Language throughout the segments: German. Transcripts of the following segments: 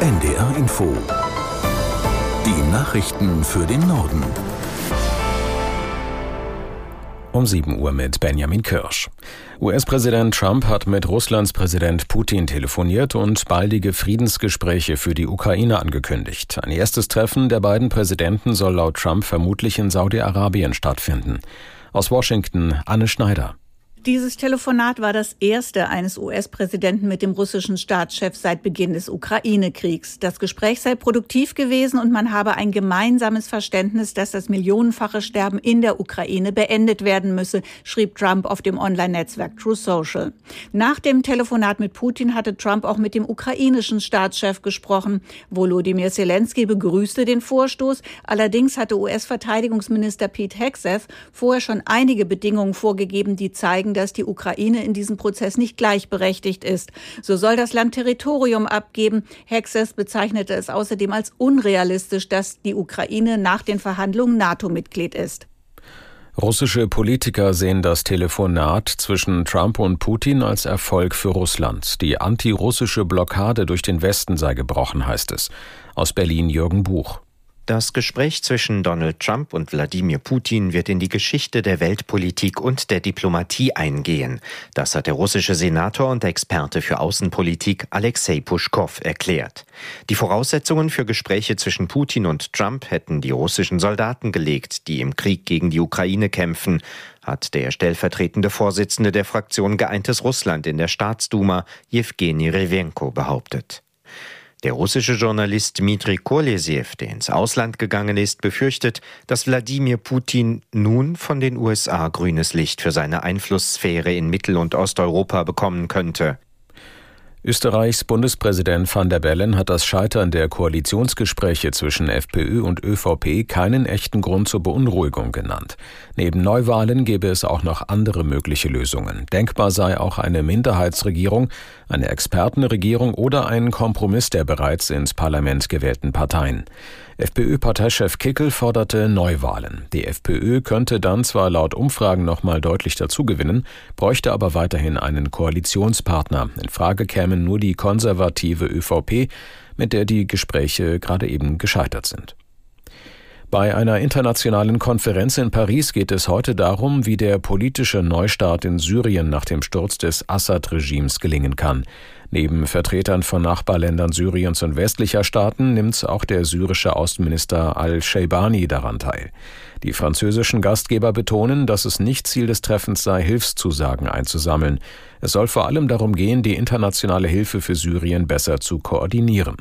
NDR Info. Die Nachrichten für den Norden. Um 7 Uhr mit Benjamin Kirsch. US-Präsident Trump hat mit Russlands Präsident Putin telefoniert und baldige Friedensgespräche für die Ukraine angekündigt. Ein erstes Treffen der beiden Präsidenten soll laut Trump vermutlich in Saudi-Arabien stattfinden. Aus Washington, Anne Schneider. Dieses Telefonat war das erste eines US-Präsidenten mit dem russischen Staatschef seit Beginn des Ukraine-Kriegs. Das Gespräch sei produktiv gewesen und man habe ein gemeinsames Verständnis, dass das millionenfache Sterben in der Ukraine beendet werden müsse, schrieb Trump auf dem Online-Netzwerk Truth Social. Nach dem Telefonat mit Putin hatte Trump auch mit dem ukrainischen Staatschef gesprochen. Volodymyr Zelensky begrüßte den Vorstoß. Allerdings hatte US-Verteidigungsminister Pete Hegseth vorher schon einige Bedingungen vorgegeben, die zeigen, dass die Ukraine in diesem Prozess nicht gleichberechtigt ist. So soll das Land Territorium abgeben. Hegseth bezeichnete es außerdem als unrealistisch, dass die Ukraine nach den Verhandlungen NATO-Mitglied ist. Russische Politiker sehen das Telefonat zwischen Trump und Putin als Erfolg für Russland. Die antirussische Blockade durch den Westen sei gebrochen, heißt es. Aus Berlin Jürgen Buch. Das Gespräch zwischen Donald Trump und Wladimir Putin wird in die Geschichte der Weltpolitik und der Diplomatie eingehen. Das hat der russische Senator und Experte für Außenpolitik Alexei Puschkow erklärt. Die Voraussetzungen für Gespräche zwischen Putin und Trump hätten die russischen Soldaten gelegt, die im Krieg gegen die Ukraine kämpfen, hat der stellvertretende Vorsitzende der Fraktion Geeintes Russland in der Staatsduma, Jewgeni Rewenko, behauptet. Der russische Journalist Dmitri Kolesjew, der ins Ausland gegangen ist, befürchtet, dass Wladimir Putin nun von den USA grünes Licht für seine Einflusssphäre in Mittel- und Osteuropa bekommen könnte. Österreichs Bundespräsident Van der Bellen hat das Scheitern der Koalitionsgespräche zwischen FPÖ und ÖVP keinen echten Grund zur Beunruhigung genannt. Neben Neuwahlen gäbe es auch noch andere mögliche Lösungen. Denkbar sei auch eine Minderheitsregierung, eine Expertenregierung oder ein Kompromiss der bereits ins Parlament gewählten Parteien. FPÖ-Parteichef Kickl forderte Neuwahlen. Die FPÖ könnte dann zwar laut Umfragen nochmal deutlich dazugewinnen, bräuchte aber weiterhin einen Koalitionspartner. In Frage kämen nur die konservative ÖVP, mit der die Gespräche gerade eben gescheitert sind. Bei einer internationalen Konferenz in Paris geht es heute darum, wie der politische Neustart in Syrien nach dem Sturz des Assad-Regimes gelingen kann. Neben Vertretern von Nachbarländern Syriens und westlicher Staaten nimmt auch der syrische Außenminister al-Shaybani daran teil. Die französischen Gastgeber betonen, dass es nicht Ziel des Treffens sei, Hilfszusagen einzusammeln. Es soll vor allem darum gehen, die internationale Hilfe für Syrien besser zu koordinieren.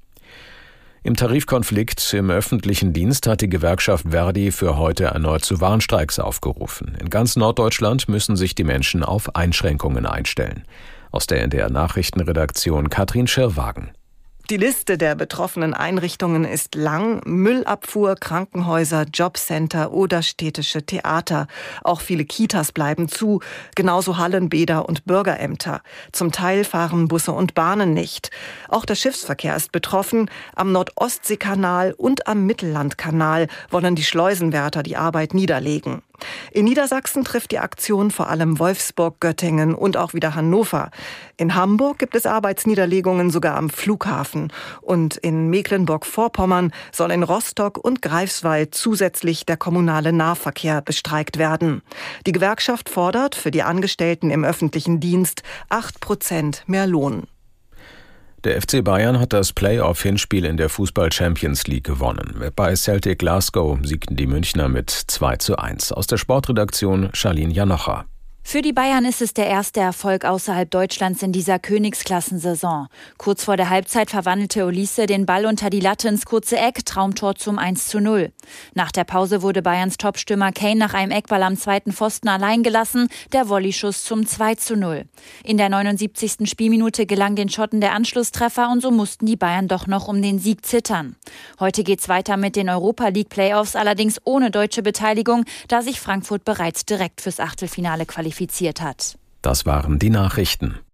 Im Tarifkonflikt im öffentlichen Dienst hat die Gewerkschaft Verdi für heute erneut zu Warnstreiks aufgerufen. In ganz Norddeutschland müssen sich die Menschen auf Einschränkungen einstellen. Aus der NDR Nachrichtenredaktion Katrin Schirrwagen. Die Liste der betroffenen Einrichtungen ist lang. Müllabfuhr, Krankenhäuser, Jobcenter oder städtische Theater. Auch viele Kitas bleiben zu, genauso Hallen, Bäder und Bürgerämter. Zum Teil fahren Busse und Bahnen nicht. Auch der Schiffsverkehr ist betroffen. Am Nordostseekanal und am Mittellandkanal wollen die Schleusenwärter die Arbeit niederlegen. In Niedersachsen trifft die Aktion vor allem Wolfsburg, Göttingen und auch wieder Hannover. In Hamburg gibt es Arbeitsniederlegungen sogar am Flughafen. Und in Mecklenburg-Vorpommern soll in Rostock und Greifswald zusätzlich der kommunale Nahverkehr bestreikt werden. Die Gewerkschaft fordert für die Angestellten im öffentlichen Dienst 8% mehr Lohn. Der FC Bayern hat das Playoff-Hinspiel in der Fußball-Champions League gewonnen. Bei Celtic Glasgow siegten die Münchner mit 2:1. Aus der Sportredaktion Charlene Janocha. Für die Bayern ist es der erste Erfolg außerhalb Deutschlands in dieser Königsklassensaison. Kurz vor der Halbzeit verwandelte Olise den Ball unter die Latte ins kurze Eck, Traumtor zum 1:0. Nach der Pause wurde Bayerns Topstürmer Kane nach einem Eckball am zweiten Pfosten allein gelassen, der Volleyschuss zum 2:0. In der 79. Spielminute gelang den Schotten der Anschlusstreffer und so mussten die Bayern doch noch um den Sieg zittern. Heute geht's weiter mit den Europa-League-Playoffs, allerdings ohne deutsche Beteiligung, da sich Frankfurt bereits direkt fürs Achtelfinale qualifiziert hat. Das waren die Nachrichten.